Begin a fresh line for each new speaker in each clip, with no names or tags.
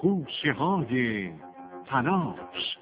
خوشه های تلاش.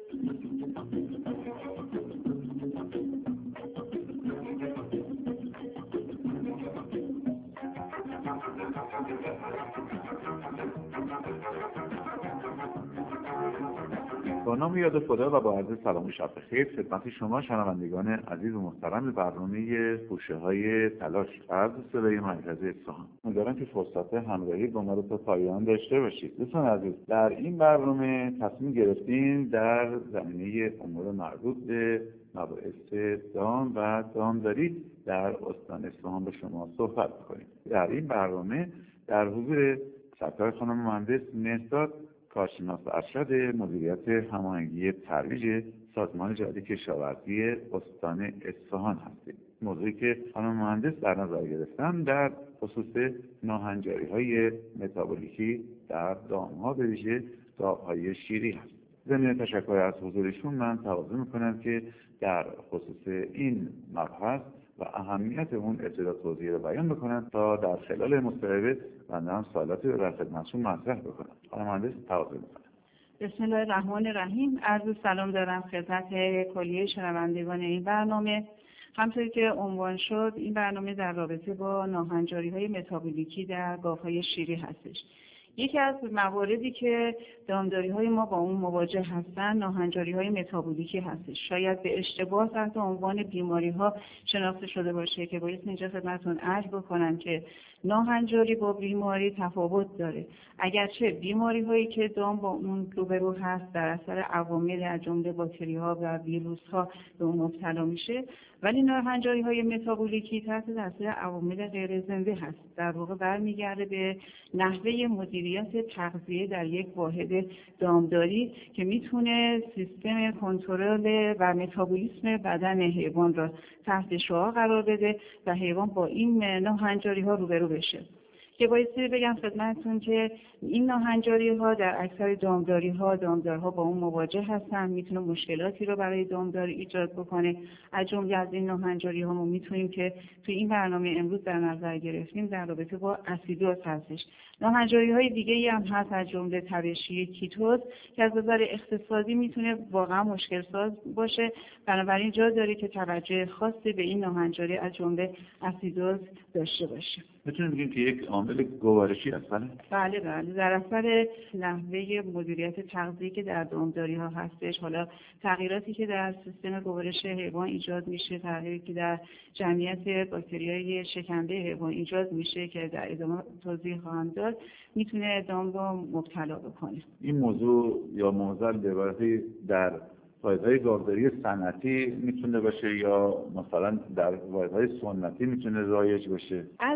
با نام یاد خدا و با عرض سلام و شب بخیر خدمت شما شنوندگان عزیز و محترم برنامه خوشه های تلاش از صدای مرکزی اصفهان. امیدوارم که فرصت همراهی با ما رو تا پایان داشته باشید. دوستان عزیز، در این برنامه تصمیم گرفتیم در زمینه امور مربوط به مباحث دام و دامداری در استان اصفهان با شما صحبت کنیم. در این برنامه در حضور سرکار خانم مهندس مهرداد، کارشناس ارشد مدیریت هماهنگی ترویج سازمان جهاد کشاورزی استان اصفهان هستیم. موضوعی که خانم مهندس در نظر گرفتن در خصوص ناهنجاری‌های متابولیکی در دام‌ها به ویژه گاوهای شیری هست. ضمن تشکر از حضورشون من تواضع میکنم که در خصوص این مبحث و اهمیت اون ابتدا توضیح رو بیان بکنم تا در خلال مصاحبه بنده هم سوالاتی رو در خدمتشون مطرح بکنم. خانم مهندس تواضع میکنم.
بسم الله الرحمن الرحیم. عرض سلام دارم خدمت کلیه شنوندگان این برنامه. همونطوری که عنوان شد، این برنامه در رابطه با ناهنجاری‌های متابولیکی در گاوهای شیری هستش. یکی از مواردی که دامداری‌های ما با اون مواجه هستن ناهنجاری‌های متابولیکی هستش. شاید به اشتباه تحت عنوان بیماری‌ها شناخته شده باشه که باید اینجا خدمتتون عرض بکنم که ناهنجاری با بیماری تفاوت داره. اگرچه بیماری‌هایی که دام با اون روبرو هست در اثر عوامل از جمله باکتری‌ها و ویروس‌ها به اون مبتلا میشه، ولی ناهنجاری‌های متابولیکی تحت تاثیر عوامل غیر زنده هست. در واقع برمیگرده به نحوه مدیریت تغذیه در یک واحد دامداری که میتونه سیستم کنترل و متابولیسم بدن حیوان را تحت شعاع قرار بده و حیوان با این ناهنجاری‌ها روبرو بشه. که بایستی بگم خدمتتون که این ناهنجاری‌ها در اکثر دامدارها با اون مواجه هستن، میتونه مشکلاتی رو برای دامداری ایجاد بکنه. از جمله از این ناهنجاری‌ها ما میتونیم که توی این برنامه امروز در نظر گرفتیم در رابطه با اسیدوز هستش. ناهنجاری‌های دیگه‌ای هم هست از جمله تبشی کیتوز که از نظر اقتصادی میتونه واقعا مشکل ساز باشه. بنابراین جا داره که توجه خاصی به این ناهنجاری از جمله اسیدوز داشته باشه.
میتونیم بگیم که یک عامل گوارشی هست.
بله در اثر نحوه مدیریت تغذیه‌ای که در دامداری‌ها هستش، حالا تغییراتی که در سیستم گوارش حیوان ایجاد میشه، تغییری که در جمعیت باکتریای شکمده حیوان ایجاد میشه که در ادامه توضیح خواهم داد، میتونه دام رو مبتلا بکنه.
این موضوع یا معضل به عبارتی در واحدهای گاوداری صنعتی میتونه باشه یا مثلا در واحدهای سنتی میتونه رایج باشه؟
از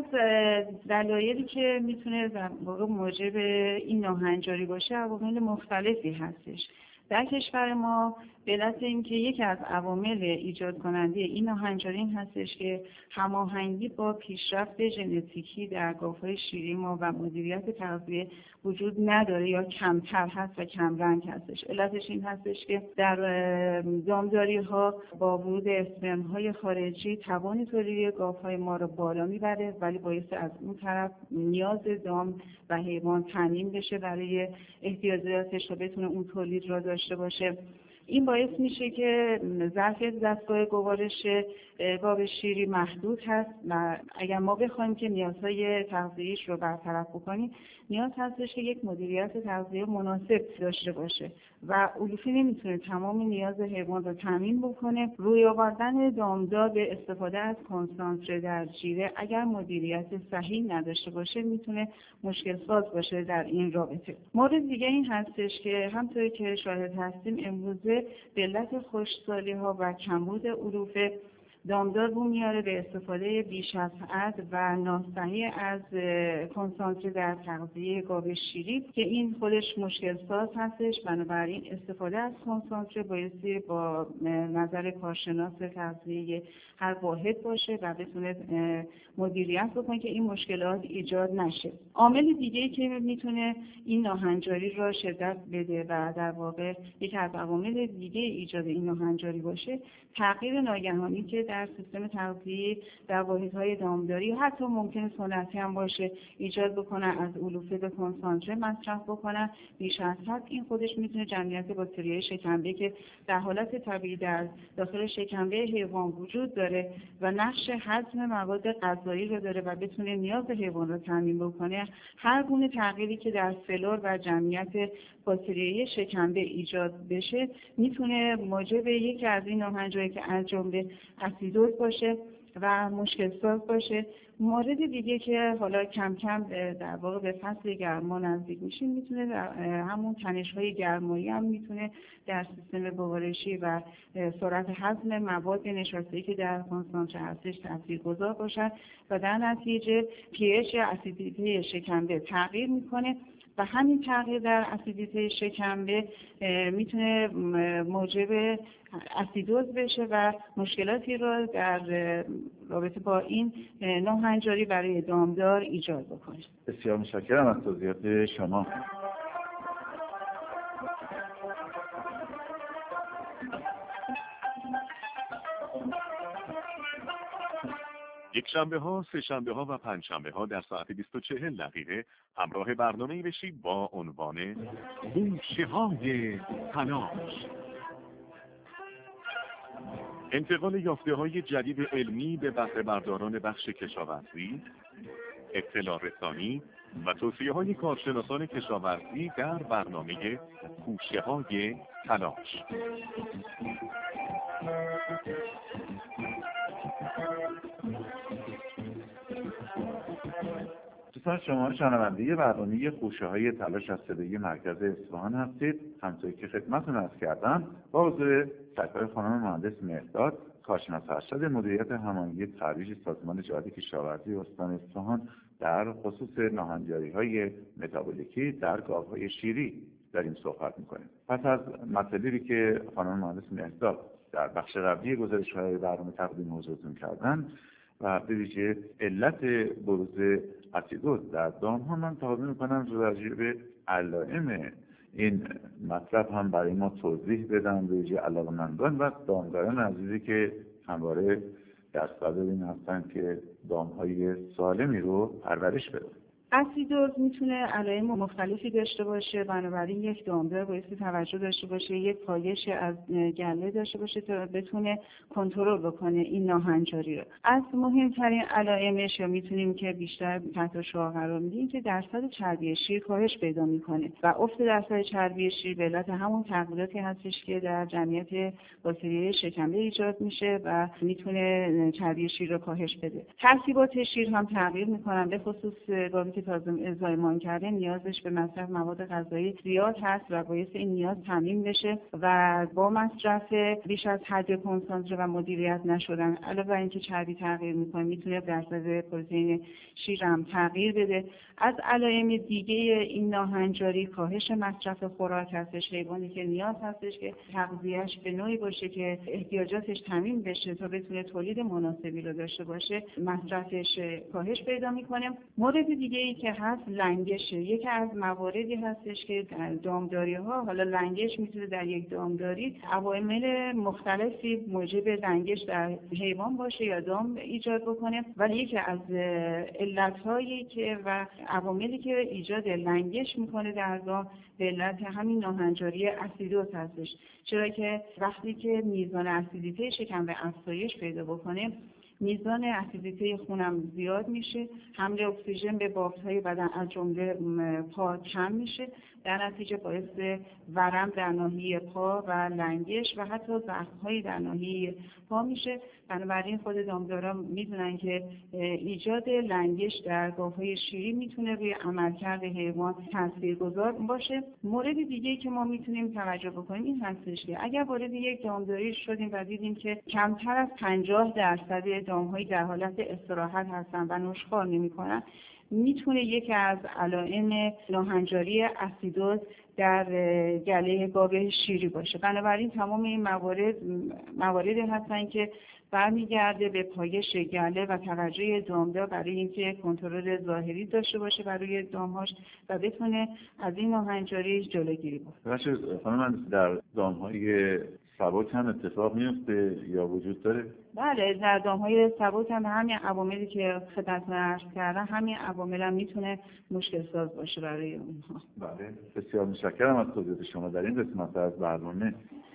دلایلی که میتونه در واقع موجب این ناهنجاری باشه عوامل مختلفی هستش. در کشور ما به علت اینکه یکی از عوامل ایجاد کننده این ناهنجاری این هستش که هماهنگی با پیشرفت ژنتیکی در گاوهای شیری ما و مدیریت تغذیه وجود نداره یا کمتر هست و کم رنگ هستش. علتش این هستش که در دامداری ها با ورود اسپرم‌های خارجی توان تولیدی گاوهای ما رو بالا میبره، ولی باعث از اون طرف نیاز دام و حیوان تامین بشه برای احتیاجاتش و بتونه اون تولید را داشته باشه. این باعث میشه که ظرفیت دستگاه گوارش گاو شیری محدود هست و اگر ما بخوایم که نیازهای تغذیه‌ایش رو برطرف بکنیم نیاز هستش که یک مدیریت تغذیه مناسب داشته باشه و علوفی نمیتونه تمام نیاز حیوان رو تامین بکنه. روی آوردن دامدار به استفاده از کنسانتره در جیره اگر مدیریت صحیح نداشته باشه میتونه مشکل ساز باشه در این رابطه. مورد دیگه این هستش که همونطوری که شاهد هستیم امروزه به علت خشکسالی‌ها و کمبود علوف دامدار رو میاره به استفاده بیش از حد و ناصحیح از کنسانتره در تغذیه گاو شیری که این خودش مشکل ساز هستش. بنابراین استفاده از کنسانتره بایستی با نظر کارشناس تغذیه هر واحد باشه و بتونه مدیریت بکنه که این مشکلات ایجاد نشه. عامل دیگه‌ای که میتونه این ناهنجاری را شدت بده و در واقع یکی از عوامل دیگه ایجاد این ناهنجاری باشه تغییر ناگهانی که در سیستم تغذیه در واحدهای دامداری، حتی ممکن سنتی هم باشه، ایجاد بکنن از علوفه به کنسانتره مصرف بکنن بیش از حد. این خودش میتونه جمعیت باکتریای شکمبه که در حالت طبیعی در داخل شکمبه حیوان وجود داره و نقش هضم مواد غذایی رو داره و بتونه نیاز حیوان رو تامین بکنه، هر گونه تغییری که در فلور و جمعیت باکتریایی شکمبه ایجاد بشه میتونه موجب یکی از این ناهنجاری که از جمله اسیدوز باشه و مشکل ساز باشه. مورد دیگه که حالا کم کم در واقع به فصل گرما نزدیک میشیم، میتونه همون تنش‌های گرمایی هم میتونه در سیستم گوارشی و سرعت هضم مواد نشاسته‌ای که در کنسانتره هستش تاثیرگذار باشن و در نتیجه pH یا اسیدیته شکمبه تغییر میکنه و همین تغییر در اسیدیته شکمبه میتونه موجب اسیدوز بشه و مشکلاتی رو در رابطه با این ناهنجاری برای دامدار ایجاد بکنه.
بسیار متشکرم از توضیحات شما.
یک شنبه ها، سه شنبه ها و پنج شنبه ها در ساعت 20:40 همراه برنامه‌ای بشید با عنوان گوشه‌های تلاش. انتقال یافته‌های جدید علمی به بهره برداران بخش کشاورزی، اطلاع رسانی و توصیه‌های کارشناسان کشاورزی در برنامه گوشه‌های تلاش.
دوستان شما شنونده برنامه گوشه‌های تلاش از صدای مرکز اصفهان هستید. همونطور که خدمتتون عرض کردم با حضور سرکار خانم مهندس مهرداد، کارشناس ارشد مدیریت هماهنگی ترویج سازمان جهاد کشاورزی استان اصفهان در خصوص ناهنجاری‌های متابولیکی در گاوهای شیری داریم صحبت می‌کنیم. پس از مطالبی که خانم مهندس مهرداد در بخش قبلی گزارش‌های برنامه تقدیم حضورتون کردن و به ویژه علت بروز اسیدوز در دام‌ها، من توضیح می‌کنم راجع به علائم این مطلب هم برای ما توضیح بدن، به ویژه علاقه‌مندان و دامداران عزیزی که همواره در صدد این هستن که دام‌های سالمی رو پرورش بدن.
اسیدوز میتونه علائم مختلفی داشته باشه، بنابراین یک دامدار باید توجه داشته باشه، یک پایش از گله داشته باشه تا بتونه کنترل بکنه این ناهنجاری رو. از مهمترین علائمش یا میتونیم که بیشتر تحت شعاع قرار میدیم که درصد چربی شیر کاهش پیدا میکنه و افت درصد چربی شیر به علت همون تغییراتی هستش که در جمعیت باکتریای شکمبه ایجاد میشه و میتونه چربی شیر رو کاهش بده. ترکیبات شیر هم تغییر میکنن، به خصوص گاوی که تازه زایمان کرده نیازش به مصرف مواد غذایی زیاد هست و باعث این نیاز تامین بشه و با مصرف بیش از حد کنسانتره و مدیریت نشدن علاوه بر اینکه چربی تغییر میکنه میتونه درصد پروتئین شیر هم تغییر بده. از علائم دیگه این ناهنجاری کاهش مصرف خوراک هستش. حیوانی که نیاز هستش که تغذیه‌اش به نوعی باشه که احتیاجاتش تامین بشه تا بتونه تولید مناسبی رو داشته باشه، مصرفش کاهش پیدا میکنه. مورد دیگه ای که هست لنگشه. یکی از مواردی هستش که در دامداری‌ها، حالا لنگش میتونه در یک دامداری عوامل مختلفی موجب لنگش در حیوان باشه یا دام ایجاد بکنه، ولی یکی از علت‌هایی که و عواملی که ایجاد لنگش میکنه در دام به علت همین ناهنجاری اسیدوز هستش. چرا که وقتی که میزان اسیدیته شکمبه افزایش پیدا بکنه، میزان اسیدیته خونم زیاد میشه، حمل اکسیژن به بافت‌های بدن از جمله پا کم میشه، در نتیجه باعث ورم در ناحیه پا و لنگش و حتی زخم‌های در ناحیه پا میشه. بنابراین خود دامدارا میدونن که ایجاد لنگش در گاوهای شیری میتونه روی عملکرد حیوان تاثیرگذار باشه. مورد دیگه‌ای که ما میتونیم توجه بکنیم این هستش که اگر وارد یک دامداری شدیم و دیدیم که کمتر از 50% دام‌هایی در حالت استراحت هستن و نشخوار نمی‌کنن، میتونه یکی از علائم ناهنجاری اسیدوز در گله گاو شیری باشه. بنابراین تمام این مواردی هستن که برمیگرده به پایش گله و توجه دامدار برای اینکه کنترل ظاهری داشته باشه برای دامهاش و بتونه از این ناهنجاری جلوگیری کنه.
خانم من در دامهای ثبات هم اتفاق میفته یا وجود داره؟
بله، در دام‌های ثبات هم همین عواملی که خدمتتون عرض کردم، همین عوامل هم میتونه مشکل ساز باشه برای اونها.
بله، بسیار متشکرم از توضیحات شما در این قسمت از برنامه.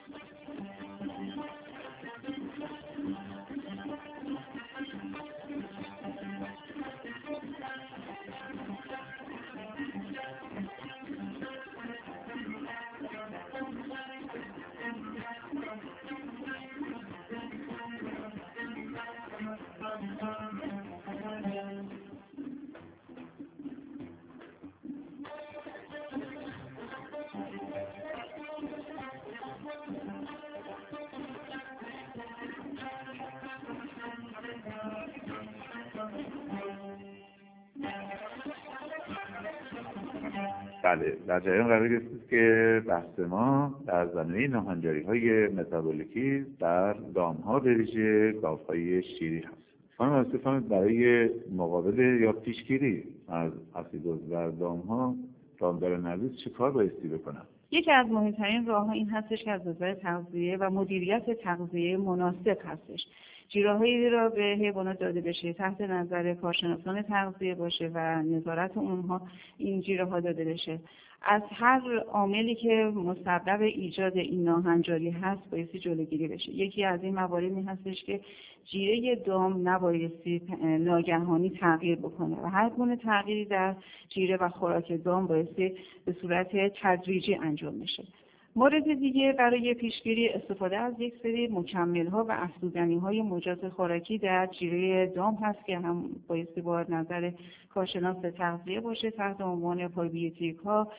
بله، در جریان قرار گرفتید که بحث ما در زمینه ناهنجاری‌های متابولیکی در دام‌ها به ویژه گاوهای شیری هست. خانم استفان، برای مقابله یا پیشگیری از اسیدوز در دام‌ها دامدار نویس چه کار بایستی بکنم؟
یکی از مهمترین راه‌ها این هستش که از نظر تغذیه و مدیریت تغذیه مناسب هستش. جیره‌هایی را به حیوانات داده بشه، تحت نظر کارشناسان تغذیه باشه و نظارت اونها این جیره‌ها داده بشه. از هر عاملی که مسبب ایجاد این ناهنجاری هست بایستی جلوگیری بشه. یکی از این مواردی هستش که جیره دام نبایستی ناگهانی تغییر بکنه و هر گونه تغییری در جیره و خوراک دام بایستی به صورت تدریجی انجام بشه. مورد دیگه برای پیشگیری استفاده از یک سری مکمل‌ها و افزودنی‌های مجاز خوراکی در جیره دام هست که هم بایستی با نظر کارشناس تغذیه باشه، تحت عنوان پروبیوتیک‌ها،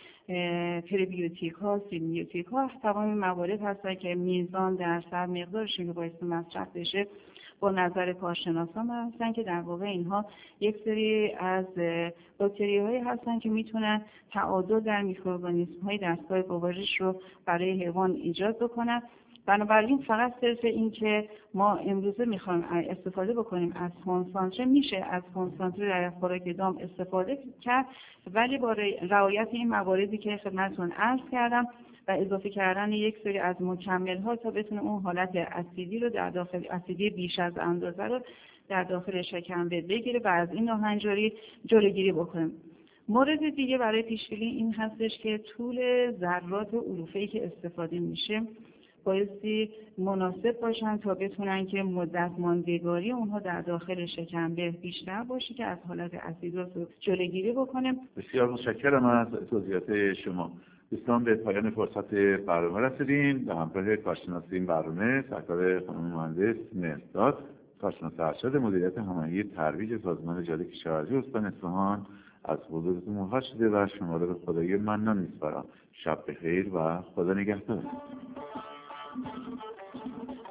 پریبیوتیک‌ها، سیمبیوتیک‌ها. تمام موارد هستن که میزان درصد مقدارشون که بایستی مصرف بشه با نظر کارشناسان هستن که در واقع اینها یک سری از باکتری‌هایی هستن که میتونن تعادل در میکروارگانیسم‌های دستگاه گوارش رو برای حیوان ایجاد بکنن. بنابراین فقط صرف این که ما امروزه میخوایم استفاده بکنیم از کنسانتره، میشه از کنسانتره در خوراک دام استفاده کرد، ولی با رعایت این مواردی که خدمتتون عرض کردم و اضافه کردن یک سری از مکمل‌ها تا بتونه اون حالت اسیدی رو در داخل، اسیدی بیش از اندازه رو در داخل شکم بگیره و از این ناهنجاری جلوگیری بکنیم. مورد دیگه برای پیشگیری این هستش که طول ذرات علوفه‌ای که استفاده میشه بایستی مناسب باشن تا بتونن که مدت ماندگاری اونها در داخل شکمبه بیشتر باشه که از حالت اسیدوز رو جلوگیری بکنه.
بسیار متشکرم از توضیحات شما. دوستان، به پایان فرصت برنامه رسیدیم. به همراه کارشناس این برنامه سرکار خانم مهندس مهرداد، کارشناس ارشد مدیریت هماهنگی ترویج سازمان جاری کشاورزی استان اصفهان، از حضورتون مراجعه شده و شما را به خدای منان می‌سپارم. شب بخیر و خدا نگهدار.